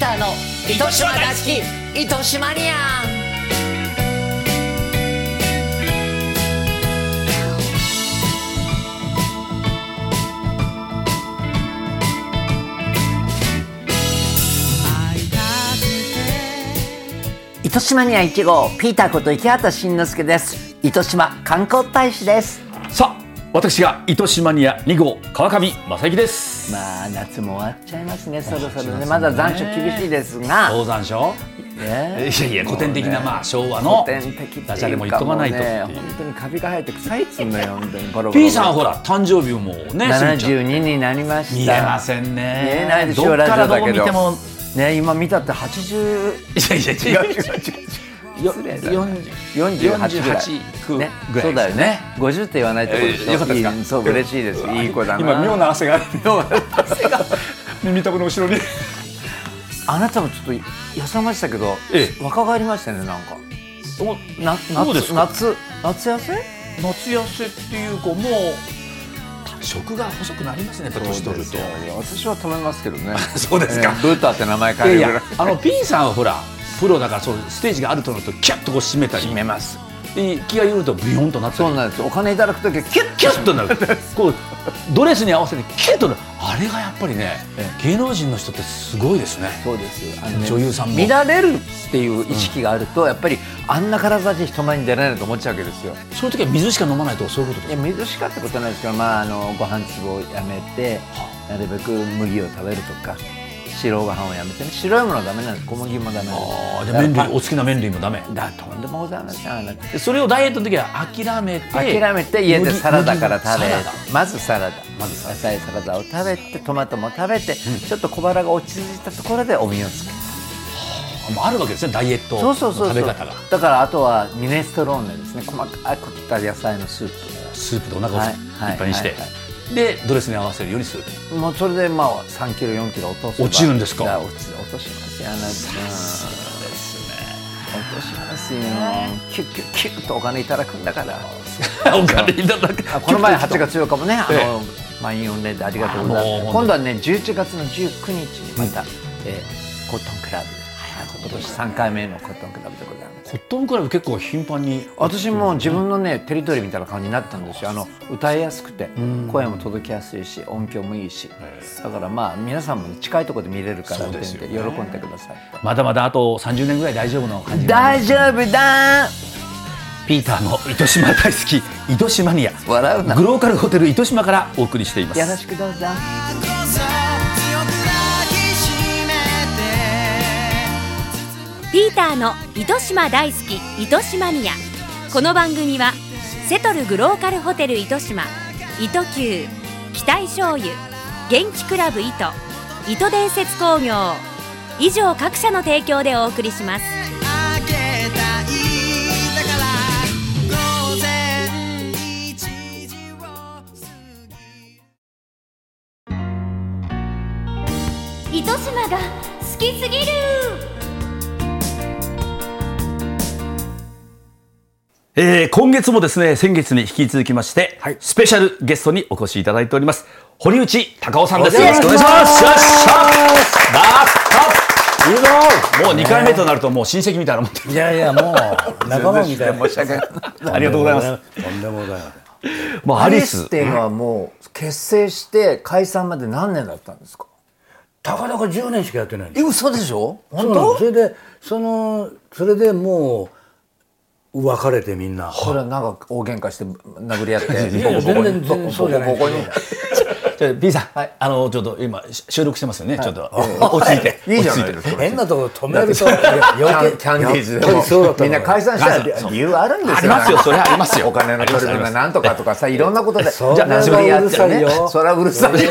ターの糸島大好き糸島ニアン。糸島には1号ピーターこと池畑慎之介です。糸島観光大使です。 さあ、私が糸島には2号川上正幸です。 まあ夏も終わっちゃいますね、そろそろね。まだ残暑厳しいですが、 大残暑、いや古典的な、まあ昭和のダジャレも言っとかないとっていう。 本当にカビが生えて臭いっつうんだよ本当に。ボロボロ P さんほら誕生日もね 72になりました。 見えませんね。 見えないでしょ、 どっからどう見てももね。今見たって80。 いや違う 48ぐらいね。そうだよね。50って言わないところでしょ。 よかったですか。 そう嬉しいです。いい子だな。 今妙な汗が耳たぶの後ろに。 あなたもちょっと痩せましたけど、若返りましたね。なんか夏痩せっていうか、もう食が細くなりますね、年取ると。 私は止めますけどね。 そうですか。 ブーターって名前変えるぐらい。 P さんはほらプロだから、そうステージがあるとなるとキャッとこう締めたり、 締めます。 で気が緩るとビヨンとなって、 そうなんです。お金いただくときはキュッキュッとなる。こうドレスに合わせてキュッとなる。あれがやっぱりね、芸能人の人ってすごいですね。 そうです。 女優さんも見られるっていう意識があると、やっぱりあんな体で人前に出られないと思っちゃうわけですよ。 そういう時は水しか飲まないと、そういうことですか。 水しかってことないですけど、まあご飯粒をやめて、なるべく麦を食べるとか、白ご飯をやめてね。白いものはダメなんです。小麦もダメなんです。 で麺類、お好きな麺類もダメだ。とんでもございません。 それをダイエットの時は諦めて家でサラダから食べ、まずサラダ、野菜サラダを食べて、トマトも食べて、ちょっと小腹が落ち着いたところでお身をつける。 あるわけですね、ダイエットの食べ方が。 だからあとはミネストローネですね。細かく切った野菜のスープでお腹をいっぱいにして、でドレスに合わせるようにする。 もうそれでまあ3キロ4キロ落とす。 落ちるんですか。 落としますよ。落としますよ。キュッキュッキュッとお金いただくんだから。 お金いただく。 この前8月8日もね、満員御礼でありがとうございます。今度はね11月の19日にまたコットンクラブで、今年3回目のコットンクラブでございます。 コットンクラブ結構頻繁に。 私も自分のねテリトリーみたいな感じになったんですよ。歌いやすくて声も届きやすいし、音響もいいし、だからまあ皆さんも近いところで見れるから喜んでください。 まだまだあと30年ぐらい大丈夫の感じ。 大丈夫だ。 ピーターの糸島大好き糸島ニア、 笑うな。 グローカルホテル糸島からお送りしています。 よろしくどうぞ。 ピーターの糸島大好き糸島ニア。この番組はセトルグローカルホテル糸島、糸球、期待醤油、元気クラブ糸、糸伝説工業以上各社の提供でお送りします。糸島が好きすぎる。 今月もですね、先月に引き続きまして、スペシャルゲストにお越しいただいております、堀内孝雄さんです。よろしくお願いします。いいぞ。もう2回目となるともう親戚みたいなもんで。 いやもう仲間みたいな。 申し訳ない。ありがとうございます。 とんでもございません。 もうアリスっていうのはもう結成して解散まで何年だったんですか。 たかだか10年しかやってないんです。 嘘でしょ。本当。 それでもう別れてみんな。 これはなんか大喧嘩して殴り合って。 全然そうじゃない。 B さん、ちょっと今収録してますよね。ちょっと落ち着いて。 いいじゃないですか。 変なところ止めるとキャンディーズでもみんな解散したら理由あるんですよ。 ありますよ。それはありますよ。 お金の取り分がなんとかとかさ、いろんなことで。 じゃあそれはうるさいよ。 それはうるさいよ。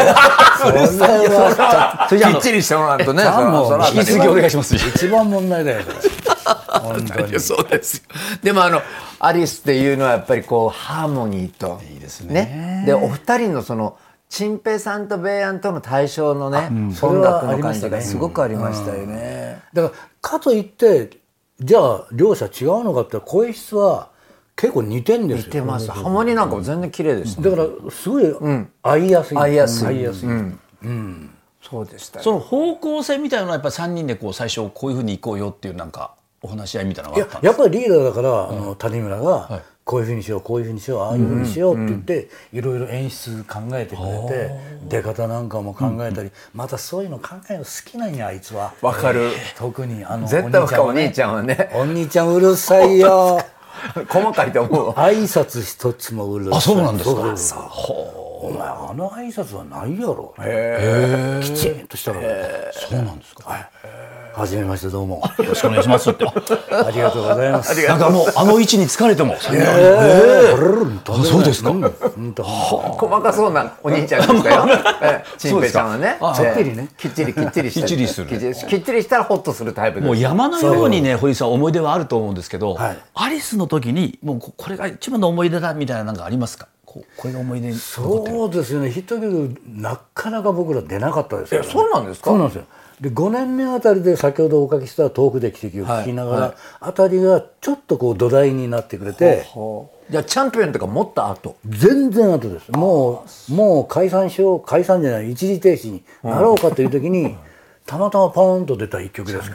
きっちりしてもらうとね。 引き続きお願いします。 一番問題だよ。本当にそうですよ。でもアリスっていうのはやっぱりこうハーモニーといいですね。 でお二人のその陳平さんとベイアンとの対象のね、音楽の感じがすごくありましたよね。 だからかといってじゃあ両者違うのかって声質は結構似てんですよ。 似てます。ハモニーなんかも全然綺麗でした。 だからすごい合いやすい。 そうでしたよ。 その方向性みたいなのはやっぱり3人でこう最初こういうふうに行こうよっていうなんかお話し合いみたいなのがあったんですか？ やっぱりリーダーだから、谷村が、こういうふうにしようこういうふうにしようああいうふうにしようって言って、いろいろ演出考えてくれて、出方なんかも考えたり、またそういうの考えるの好きなんやあいつは。 わかる。 特に絶対お兄ちゃんはね。 お兄ちゃんうるさいよ。 細かいと思う。 挨拶一つもうるさい。 あ、そうなんですか。 お前あの挨拶はないやろ。きちんとしたから。 そうなんですか。 はじめましてどうも。 よろしくお願いしますって。 ありがとうございます。 なんかもうあの位置に疲れても。 そうですか。 細かそうなお兄ちゃんでしたよ。チンペイちゃんはね。きっちりしてきっちりしたらホッとするタイプです。 もう山のようにね、堀さん思い出はあると思うんですけど、アリスの時にもうこれが一番の思い出だみたいななんかありますか？これが思い出に残ってる。 そうですよね。ヒット曲なかなか僕ら出なかったですよね。 そうなんですか？ そうなんですよ。で5年目あたりで先ほどお書きした「遠くで奇跡」を聞きながら、あたりがちょっとこう土台になってくれて、 じゃあチャンピオンとかもっと後？ 全然後です。もう解散じゃない一時停止になろうかという時に、たまたまポーンと出た一曲ですから、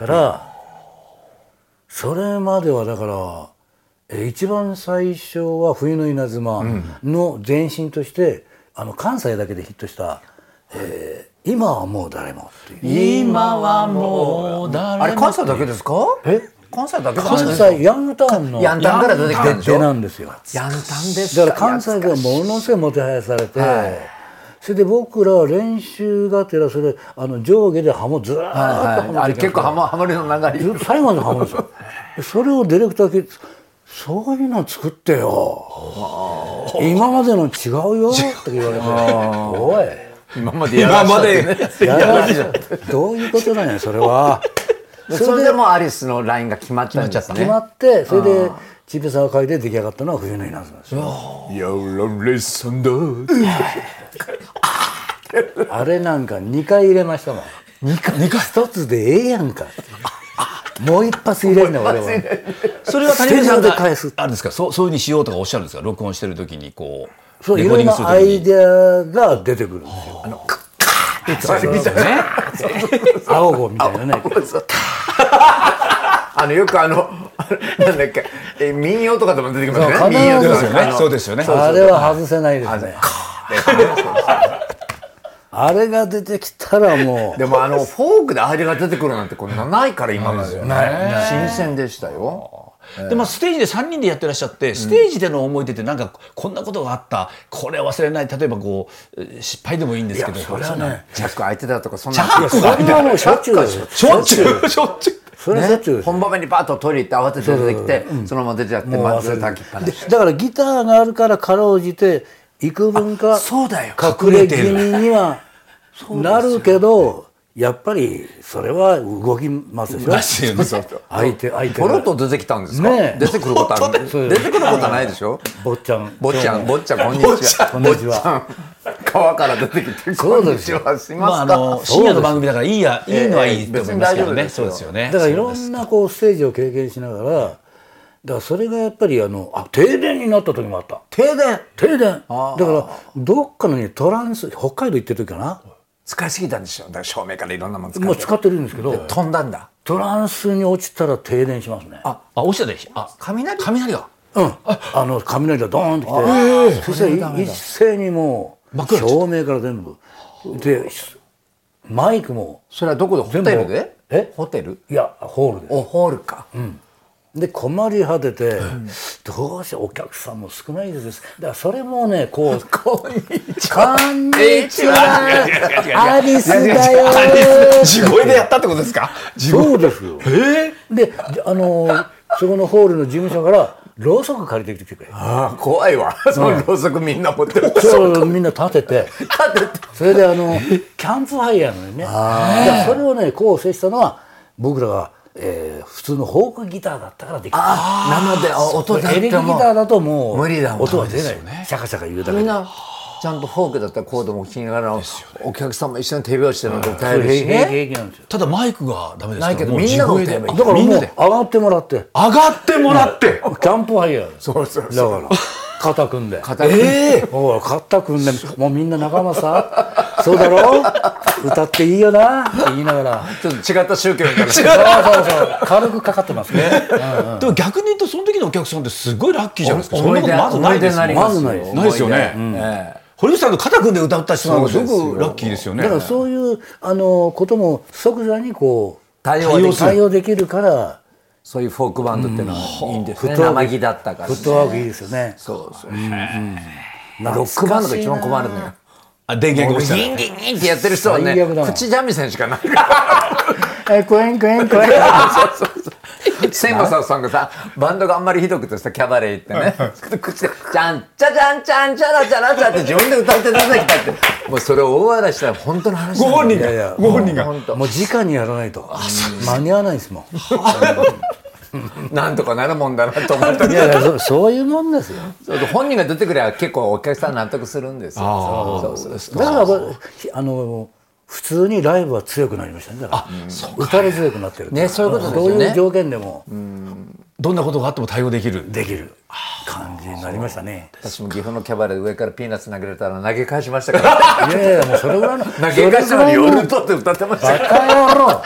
それまではだから一番最初は「冬の稲妻」の前身として関西だけでヒットした「今はもう誰も」っていう。 今はもう誰も。 あれ関西だけですか？関西だけ？ 関西ヤングタウンのヤンタンから出てきてるんでしょ？ なんですよ。 ヤンタンですか？ だから関西ではものすごいもてはやされて、それで僕らは練習がてらそれ上下でハモずーっとハモあれ結構ハマりの流れずっと最後までハモるんですよ。それをディレクターがそういうの作ってよ、今までの違うよって言われて、おい今までやらどういうことなんやそれは。 それでもアリスのラインが決まっちゃったね。 決まってそれでチンペイさんが書いて出来上がったのは冬の稲妻ですよ。 やられさんだ。 あれなんか2回入れましたもん。2回1つでええやんか。もう一発入れるね俺は。 それは谷村さんが返すあるんですか？そういうふうにしようとかおっしゃるんですか？録音してる時にこうそういろんなアイデアが出てくるんですよ。青子みたいなね。 よくなんだっけ民謡とかでも出てきますね。民謡ですよね。 そうですよね。 あれは外せないですね。あれが出てきたらもう。 でもフォークであれが出てくるなんてこんなないから今まで。新鮮でしたよ。 でもステージで3人でやってらっしゃって、ステージでの思い出ってなんかこんなことがあった、これは忘れない、例えばこう失敗でもいいんですけど、 それはねジャック相手だとかそんな。 そんなもんしょっちゅうですよ。 しょっちゅうそれしょっちゅうです。 本番にバッとトイレ行って慌てて出てきてそのまま出ちゃってずっと炊きっぱなし。 だからギターがあるからかろうじて幾分か隠れ気味にはなるけど、やっぱりそれは動きますでしょ。相手ポロッと出てきたんですか？出てくることは出てくることはないでしょ？ 坊ちゃんこんにちは。川から出てきてこんにちはしますか？ 深夜の番組だからいいのはいいと思いますけどね。そうですよね。 だからいろんなこうステージを経験しながら、だからそれがやっぱり停電になった時もあった。停電。だからどっかのね北海道行ってる時かな。 使いすぎたんでしょ。だから照明からいろんなもの使って。 もう使ってるんですけど。 飛んだんだ。 トランスに落ちたら停電しますね。 落ちたで。雷が。 雷がドーンときて、そして一斉にもう照明から全部でマイクも。 それはどこで？ホテルで？ホテル？ いやホールです。 ホールか。 で困り果てて、どうしてお客さんも少ないです。だからそれもねこうこんにちはアリスだよ。 地声でやったってことですか？ そうですよ。でそこのホールの事務所からろうそく借りてきてくれ。 怖いわ。そのろうそくみんな持ってる。 そうみんな立ててそれでキャンプファイヤーのね。それをね構成したのは僕らが普通のフォークギターだったからできた。 なので音だってもエレキギターだともう無理だもん。 音は出ない。シャカシャカ言うだけで。 みんなちゃんとフォークだったらコードも聴きながらお客さんも一緒に手拍子してるので歌えるしね。 平気なんですよ。 ただマイクがダメですから。 ないけどみんなが歌えばいい。 だからもう上がってもらってキャンプファイヤー。 そうだから肩組んで肩組んでおい肩組んでもうみんな仲間さそうだろ歌っていいよなって言いながらちょっと違った宗教みたいなそう軽くかかってますね。 でも逆に言うとその時のお客さんってすごいラッキーじゃないですか。そんな思い出ことまずないですもん。 まずないですないですよね。堀内さんと肩組んで歌った人なんかすごくラッキーですよね。 だからそういうことも即座にこう対応できるからそういうフォークバンドっていうのはいいんですね。生木だったからね。 フットワークいいですよね。 そうそう。ロックバンドが一番困るのよ。 電源が落ちたらギンギンギンってやってる人はね、 最悪だもん口三味線しかないからクエンクエンクエン千馬さんがさ、バンドがあんまりひどくてさ、キャバレー行ってね、口で「ちゃんちゃちゃんちゃんちゃらちゃらちゃ」って自分で歌って出てきたって、もうそれを大笑いしたら本当の話ご本人いやいやがご本人がもう直にやらないと間に合わないですもん。 なんとかなるもんだなと思ったいやいやそういうもんですよ。 本人が出てくれば結構お客さん納得するんですよ。 だから普通にライブは強くなりましたね。だから歌で強くなってるね、そういうことですよね。 どういう条件でもどんなことがあっても対応できる感じになりましたね。 私も岐阜のキャバレーで上からピーナッツ投げられたら投げ返しましたからいやいやもうそれぐらいの投げ返したのに夜とって歌ってましたバカ野郎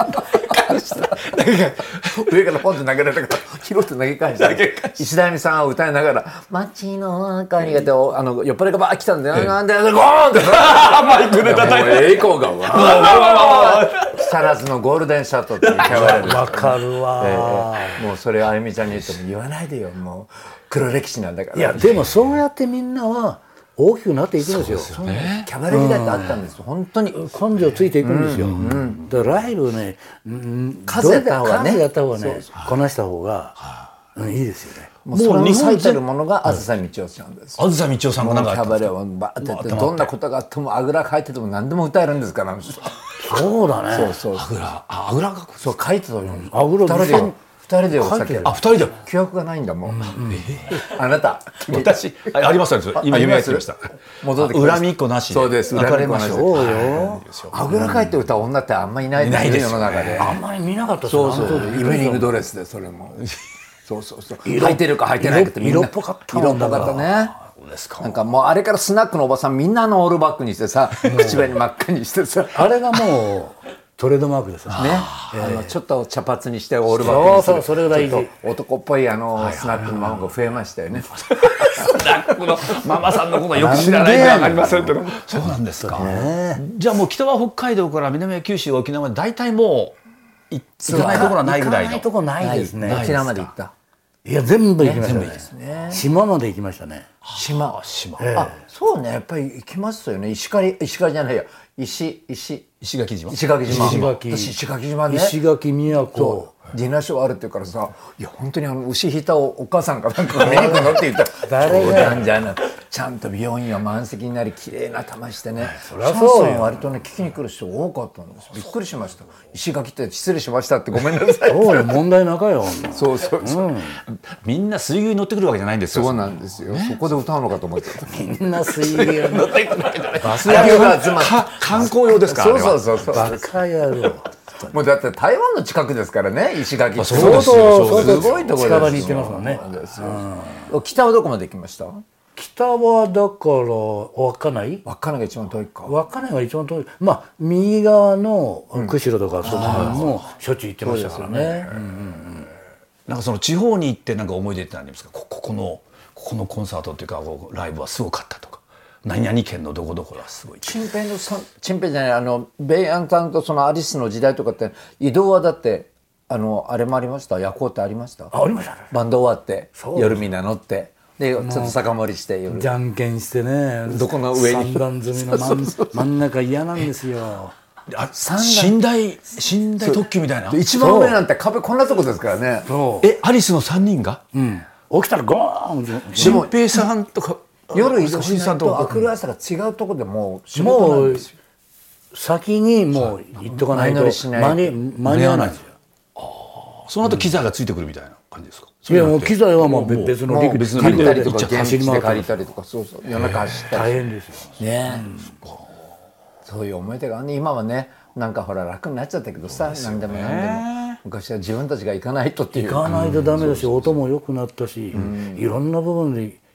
上からポンって投げられたから拾って投げ返した石田亜美さんは歌いながら「街の中に」がって酔っ払いがバーッ来たんで「なんでゴーン!」ってマイクで叩いて栄光が木更津のゴールデンシャットっていうキャバレーでわかるわもうそれあゆみちゃんに言っても言わないでよ、もう黒歴史なんだから。 いやでもそうやってみんなは大きくなっていくんですよ。 キャバレー時代ってあったんですよ、本当に。 根性ついていくんですよ。だからライブね数やった方がね、 数やった方がねこなした方がいいですよね。 もうその最たるものがあずさみちおさんです。 あずさみちおさんがなんかキャバレーをバーってやってどんなことがあってもあぐらかいてても何でも歌えるんですから。 そうだね。 そうあぐらがそう書いてたよ。 あぐら二人でお酒。 二人で記憶がないんだもん。あなた私あります今夢が来ました。 戻ってきました。 恨みっこなし。 そうです。 恨みっこなし。 そうよ。 あぐらかいて歌う女ってあんまりいないですよ世の中で。 あんまり見なかった。 そうイベニングドレスでそれも。そう履いてるか履いてないかってみんな色っぽかった色っぽかったね。なんかもうあれからスナックのおばさんみんなオールバックにしてさ、口紅真っ赤にしてさ、 あれがもうトレードマークですよね。 ちょっと茶髪にしてオールバックにする。 そうそれが大事。 ちょっと男っぽいスナックのママが増えましたよね。 スナックのママさんのことはよく知らないんで分かりませんけど。そうなんですか。じゃあもう北は北海道から南は九州沖縄まで大体もう行かないところはないぐらいの。 行かないところないですね。 沖縄まで行った。 いや全部行きましたね。島まで行きましたね。 島。あ、そうね、やっぱり行きますよね。石垣じゃないや。石垣島。私石垣島ね。 石垣宮古。 ディナーショーあるって言うからさ、いや本当に牛引いたお母さんかなんかが見に行くのって言ったら冗談じゃない。ちゃんと美容院は満席になり綺麗な玉してね。シャンソン割とね聞きに来る人多かったんです。びっくりしました。石垣って失礼しましたってごめんなさい。 そうよ問題なかよ。 そう。 みんな水牛に乗ってくるわけじゃないんですよ。 そうなんですよ。そこで歌うのかと思ってた。 みんな水牛に乗ってくるわけじゃない。バス観光用ですか。 そう。 バカ野郎。 もうだって台湾の近くですからね、石垣って。 そうすごいところです。 近場に行ってますもんね。 北はどこまで行きました？ 北はだから稚内が一番遠いか。 稚内が一番遠い。まあ右側の釧路とかその辺もしょっちゅう行ってましたからね。 なんかその地方に行ってなんか思い出って何ですか。ここのコンサートっていうかライブはすごかったとか。何々県のどこどこがすごい。 チンペイじゃないベイアンさんとそのアリスの時代とかって移動はだってあれもありました。夜行ってありました。 ありました。 バンド終わって夜みんな乗ってでちょっと酒盛りして夜じゃんけんしてね。 どこの上に三段積みの真ん中嫌なんですよ。 寝台特急みたいな。 一番上なんて壁こんなとこですからね。 アリスの3人が起きたらゴーン。 新平さんとか夜移動しないと明くる朝が違うとこでもうもう先にもう行っとかないと間に合わないんですよ。 その後機材がついてくるみたいな感じですか。 いやもう機材はもう別の借りたりとか走り回借りたりとかそう夜中走ったり大変ですよね。そういう思い出がね今はねなんかほら楽になっちゃったけどさ何でも昔は自分たちが行かないとっていう。 行かないとダメだし音も良くなったしいろんな部分で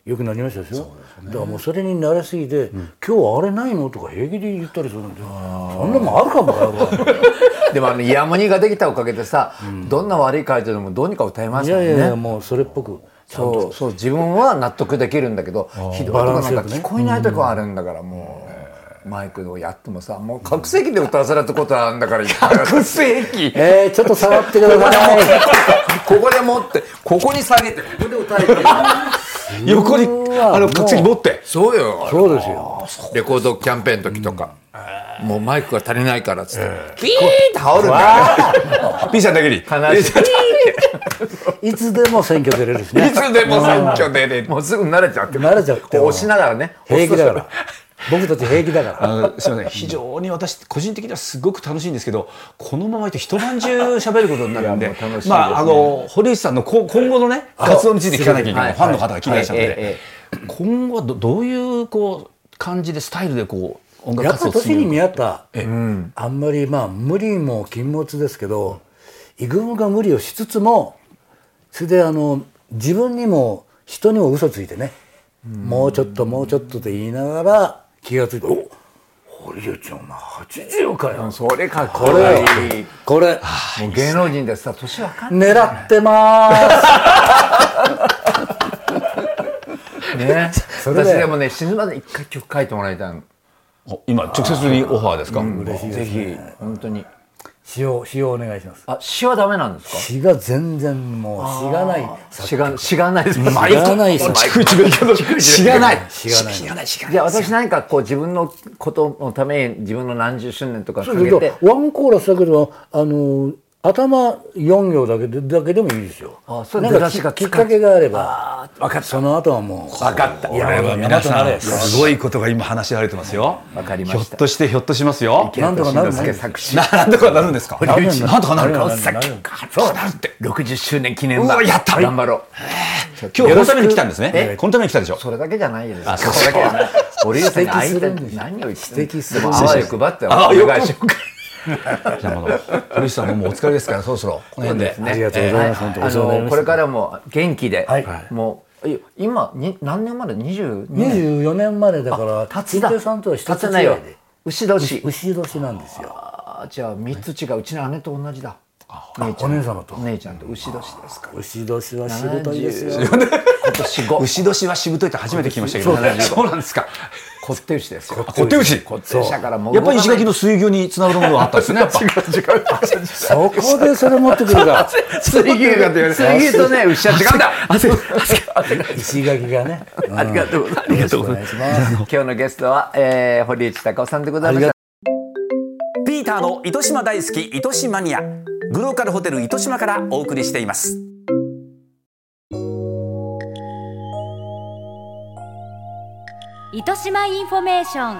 良くなりましたでしょ。だからもうそれに慣れすぎて、今日あれないのとか平気で言ったりするんで、そんなもんあるかもよ。 でもイヤモニができたおかげでさ、どんな悪い回答でもどうにか歌えますもんね。 いやいやいや、もうそれっぽくそう自分は納得できるんだけど、ひどいとこなんか聞こえないとこあるんだから、もうマイクをやってもさ、もう覚醒器で歌わされたことあるんだから。 覚醒器ちょっと触ってください。 ここで持ってここに下げてここで歌えてる。 横に覚醒器持って。 そうよ。 そうですよ。 レコードキャンペーンの時とか、もうマイクが足りないからっつってピーって羽織るんだよ。 P さんだけに悲しい。 いつでも選挙出れるしね。 いつでも選挙出れる。もうすぐ慣れちゃって慣れちゃってこう押しながらね、 平気だから僕たち平気だから。 すみません、非常に私個人的にはすごく楽しいんですけど、このままいて一晩中喋ることになるんで、堀内さんの今後のね活動について聞かなきゃいけない、ファンの方が聞いてらっしゃるので、今後はどういう感じでスタイルで音楽やっぱり活動を進める年に見合った、あんまり無理も禁物ですけど、幾分か無理をしつつも、それで自分にも人にも嘘ついてね、もうちょっともうちょっとと言いながら気がついて、お堀内お前80かよ、 それかっこいい。 これもう芸能人でさ、年わかんない狙ってまね。 それで私でもね、死ぬまで一回曲書いてもらいたいの。 今直接にオファーですか？ 嬉しいですね。 ぜひ本当に。 詩をお願いします。 詩はダメなんですか？ 詩が全然もう詩がない。 詩がないです。 詩がないです。 詩がない。 じゃあ私何か自分のことのために自分の何十周年とかかけてワンコーラスだけど頭4行だけでもいいですよ。なんかきっかけがあれば、 分かった。 その後はもう分かった。 これは皆さんすごいことが今話し合われてますよ。 分かりました。 ひょっとしてひょっとしますよ。 なんとかなるなんとかなるんですか？なんとかなるか。 さっきそうなるって60周年記念版やった頑張ろう。 今日このために来たんですね。このために来たでしょ。 それだけじゃないです。それだけじゃない。堀内さんに会いたい。何を言ってでもあわよくばってお願いします。 じゃあ堀内さんもうお疲れですから、そろそろこの辺で。 ありがとうございます。 これからも元気で、もう今何年まで 24年までだから、達田さんとは一つ違いで牛年なんですよ。 じゃあ3つ違う。うちの姉と同じだ。 お姉様とお姉ちゃんと牛年ですか。 牛年はしぶといですよ。 今年5。 牛年はしぶといって初めて聞きましたけど。そうなんですか。 こって牛ですよ。 こって牛。 こって牛だからもうやっぱり石垣の水牛につながるものがあったんですね。やっぱ。 そこでそれ持ってくるか。 水牛が水牛とね牛は違うんだ。 石垣がね。 ありがとうございます。今日のゲストは堀内孝雄さんでございました。 ピーターの糸島大好き糸島マニア、グローカルホテル糸島からお送りしています。 糸島インフォメーション。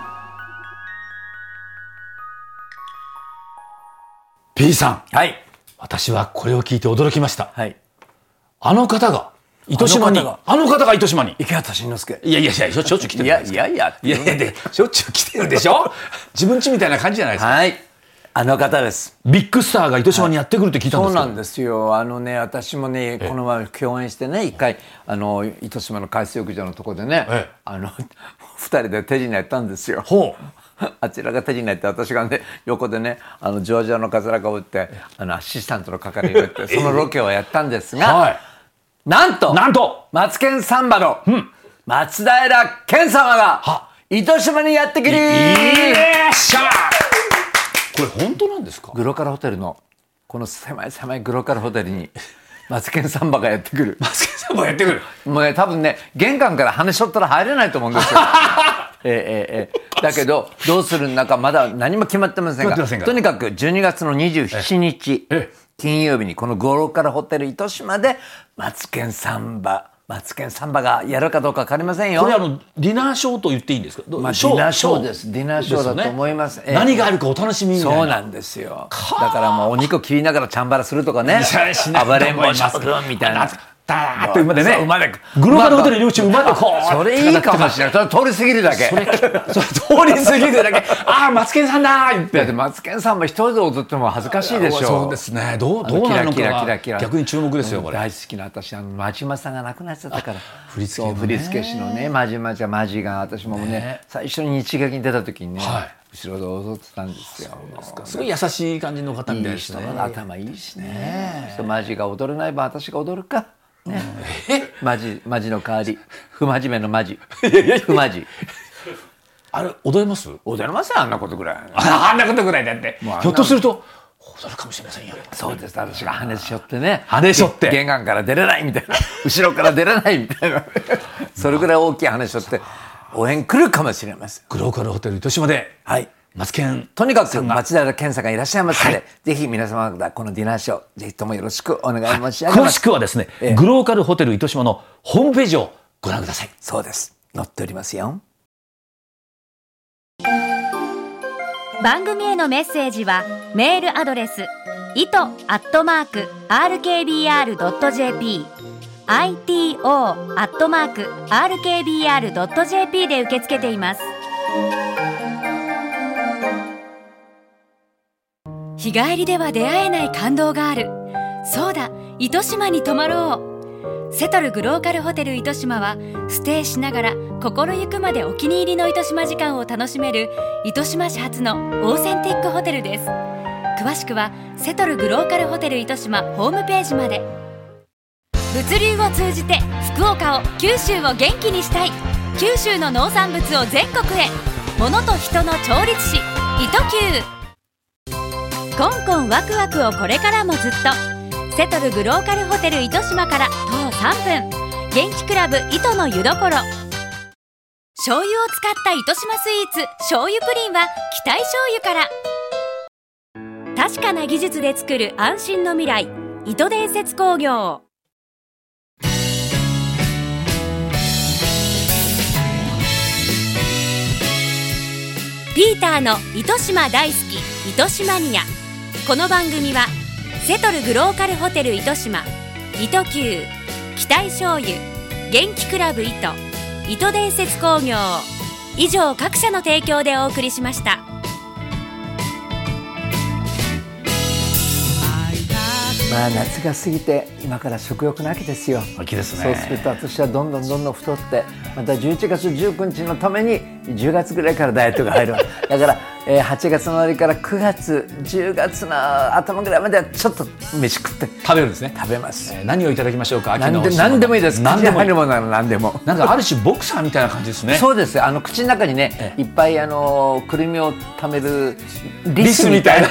P さん、 はい。 私はこれを聞いて驚きました。 はい。 あの方が糸島に、あの方が糸島に。 池畑慎之介。 いやしょっちゅう来てる。いやでしょっちゅう来てるでしょ。自分家みたいな感じじゃないですか。 はい。あの方です。 ビッグスターが糸島にやってくるって聞いたんですけど。 そうなんですよ。私もね、この前共演してね、一回糸島の海水浴場のところでね、二人で手品やったんですよ。あちらが手品やって、私がね横でねジョージアのカツラかぶってアシスタントの係になってそのロケをやったんですが、なんとマツケンサンバの松平健様が糸島にやってきりー。 これ本当なんですか？ グローカルホテルのこの狭いグローカルホテルにマツケンサンバがやってくる。 マツケンサンバがやってくる。 もうね、多分ね、玄関から羽しょったら入れないと思うんですよ。だけどどうするんだかまだ何も決まってませんが、とにかく12月の27日金曜日にこのグローカルホテル糸島でマツケンサンバがやるかどうか分かりませんよ。 これディナーショーと言っていいんですか？ ディナーショーです。ディナーショーだと思います。 何があるかお楽しみみたいな。 そうなんですよ。だからもうお肉切りながらチャンバラするとかね。暴れん坊将軍みたいな。 ダーって馬でね、 馬でグローバルホテル入り口馬でこう、 それいいかもしれない。それ通り過ぎるだけ。 それ通り過ぎるだけ、ああマツケンさんだー言って。 だってマツケンさんも一人で踊っても恥ずかしいでしょ。 そうですね。どうなるのかが逆に注目ですよこれ。 大好きな私真島さんが亡くなっちゃったから。 振付のね。 振付師のね真島ちゃんマジが私もね最初に日劇に出た時にね。後ろで踊ってたんですよ。 すごい優しい感じの方みたいですね。 いい人の頭いいしね。マジが踊れないば私が踊るか。ね、マジの代わり不真面目のマジ不マジあれ踊れます？ 踊れますよあんなことぐらい。 あんなことぐらいだってひょっとすると踊るかもしれませんよ。 そうです。私が羽しょってね羽しょって玄関から出れないみたいな後ろから出れないみたいなそれぐらい大きい羽しょって応援来るかもしれません。 グローカルホテル糸島で、はい、マツケンとにかく町田健さんがいらっしゃいますので、はい、ぜひ皆様方このディナーショーぜひともよろしくお願い申し上げます。 詳しくはですね、グローカルホテル糸島のホームページをご覧ください。 そうです。載っておりますよ。 番組へのメッセージはメールアドレスito@rkbr.jp ito@rkbr.jp で受け付けています。日帰りでは出会えない感動がある。そうだ、糸島に泊まろう。セトルグローカルホテル糸島はステイしながら心ゆくまでお気に入りの糸島時間を楽しめる糸島市発のオーセンティックホテルです。詳しくはセトルグローカルホテル糸島ホームページまで。物流を通じて福岡を九州を元気にしたい。九州の農産物を全国へ。物と人の調律師糸九。コンコンワクワクをこれからもずっと。セトルグローカルホテル糸島から徒歩3分。元気クラブ糸の湯どころ。醤油を使った糸島スイーツ醤油プリンは期待醤油から。確かな技術で作る安心の未来糸伝説工業。ピーターの糸島大好き糸島ニア。この番組はセトルグローカルホテル糸島、糸九、期待醤油、元気クラブ糸、糸伝説工業以上各社の提供でお送りしました。 まあ夏が過ぎて今から食欲の秋ですよ。 秋ですね。 そうすると私はどんどん太ってまた11月19日のために10月ぐらいからダイエットが入るわだから、8月の終わりから9月10月の頭ぐらいまではちょっと飯食って食べるんですね。 食べます、 何をいただきましょうか。秋の何でもいいです。口に入るものなら何でも。 なんかある種ボクサーみたいな感じですね。 そうです。口の中にね、いっぱいくるみを貯めるリスみたいな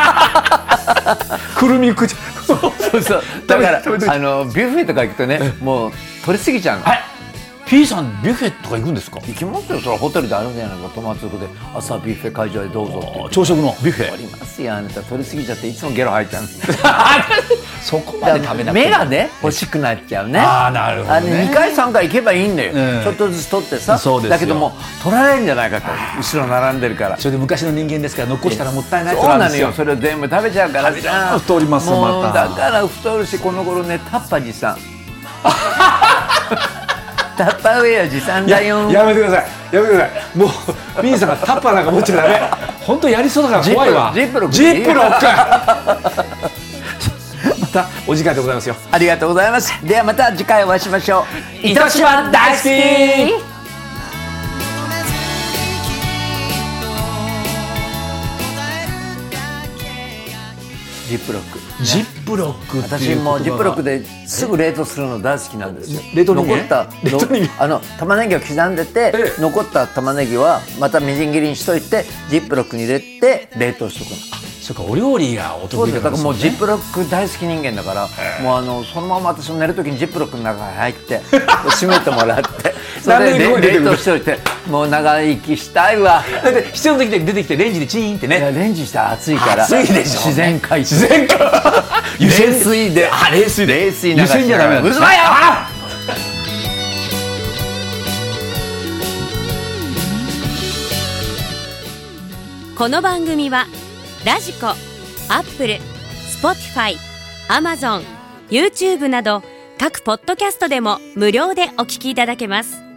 くるみ口そうだからビュッフェとか行くとねもう取りすぎちゃうの。 はい。P さんビュッフェとか行くんですか。 行きますよ。それはホテルであるんじゃないか。泊まるとこで朝ビュッフェ会場へどうぞって朝食のビュッフェありますよ。あなた取りすぎちゃっていつもゲロ吐いちゃうそこまで食べなくて目がね欲しくなっちゃうね。 ああなるほどね。 2回3回行けばいいんだよ、ちょっとずつ取ってさ。だけども取られるんじゃないかと後ろ並んでるから。 それで昔の人間ですから残したらもったいないとそうなのよ。それを全部食べちゃうからさ太ります。 もうだから太るしこの頃ねタッパ持参タッパーウェア持参だよ。 やめてくださいやめてください。もうミーさんがタッパーなんか持っちゃダメ。本当やりそうだから怖いわ。 ジップロックまたお時間でございますよ。 ありがとうございます。ではまた次回お会いしましょう。糸島大好き。ジップロック、ね、 ジップロックっていう私もジップロックですぐ冷凍するの大好きなんですよ。 冷凍人間残った玉ねぎを刻んでて、残った玉ねぎはまたみじん切りにしといてジップロックに入れて冷凍しとくの。 そうかお料理がお得意なんですね。 だからもうジップロック大好き人間だからもうそのまま私も寝るときにジップロックの中に入って閉めてもらってそれで冷凍しておいてもう長生きしたいわ。 必要な時で出てきてレンジでチーンってね。 レンジしたら熱いから熱いでしょ。 自然解自然解冷水で冷水流し湯煎じゃダメなんです。 嘘だよ。 この番組はラジコ、アップル、スポティファイ、アマゾン、YouTube など各ポッドキャストでも無料でお聞きいただけます。